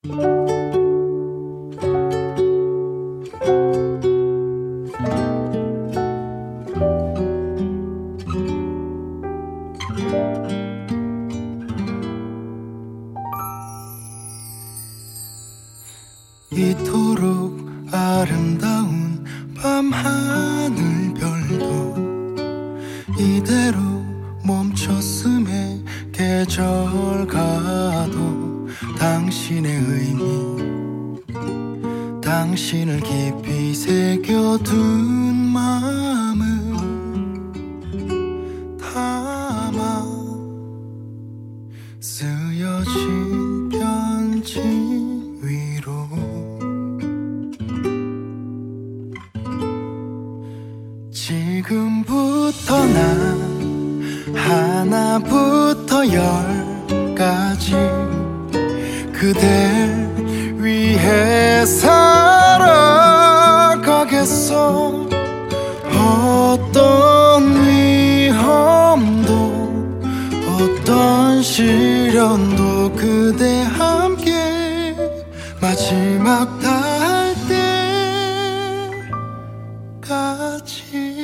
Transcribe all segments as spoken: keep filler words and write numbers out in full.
이토록 아름다운 밤하늘별도 이대로 멈췄음에 계절 가도 당신의 의미 당신을 깊이 새겨둔 마음을 담아 쓰여진 편지 위로 지금부터 난 하나부터 열까지 그댈 위해 살아가겠어. 어떤 위험도 어떤 시련도 그대 함께 마지막 닿을 때까지.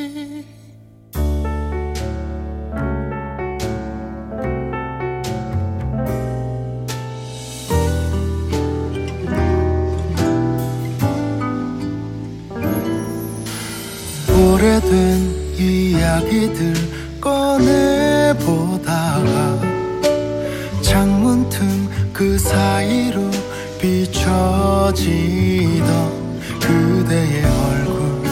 오래된 이야기들 꺼내보다가 창문 틈 그 사이로 비춰지던 그대의 얼굴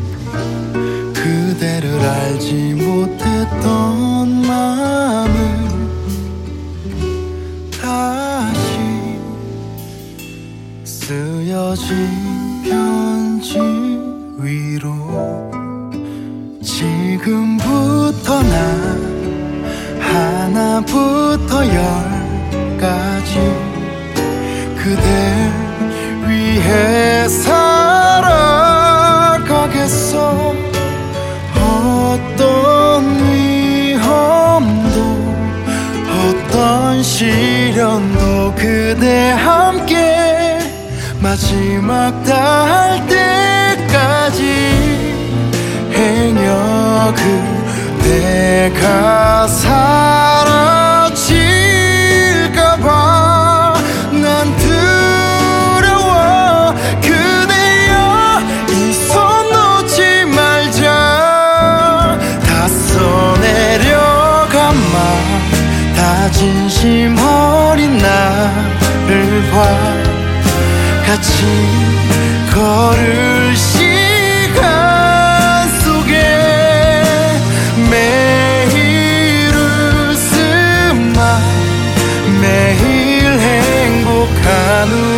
그대를 알지 못했던 마음을 다시 쓰여진 편지 위로 지금부터 난 하나부터 열까지 그댈 위해 살아가겠어. 어떤 위험도 어떤 시련도 그대 함께 마지막 닿을 때까지 행여 그대가 사라질까봐 난 두려워. 그대여 이 손 놓지 말자. 다 써내려간 맘 다 진심 어린 나를 봐. 같이 걸을 시간 매일 웃음만 매일 행복한